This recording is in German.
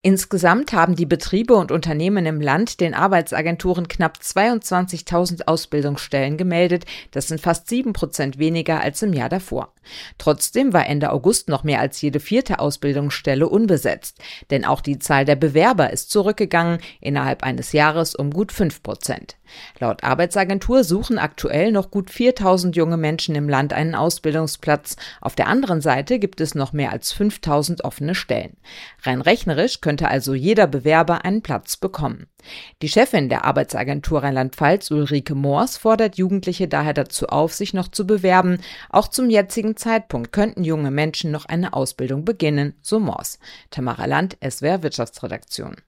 Insgesamt haben die Betriebe und Unternehmen im Land den Arbeitsagenturen knapp 22.000 Ausbildungsstellen gemeldet. Das sind fast 7% weniger als im Jahr davor. Trotzdem war Ende August noch mehr als jede vierte Ausbildungsstelle unbesetzt. Denn auch die Zahl der Bewerber ist zurückgegangen, innerhalb eines Jahres um gut 5%. Laut Arbeitsagentur suchen aktuell noch gut 4.000 junge Menschen im Land einen Ausbildungsplatz. Auf der anderen Seite gibt es noch mehr als 5.000 offene Stellen. Rein rechnerisch könnte also jeder Bewerber einen Platz bekommen. Die Chefin der Arbeitsagentur Rheinland-Pfalz, Ulrike Moors, fordert Jugendliche daher dazu auf, sich noch zu bewerben. Auch zum jetzigen Zeitpunkt könnten junge Menschen noch eine Ausbildung beginnen, so Moors. Tamara Land, SWR Wirtschaftsredaktion.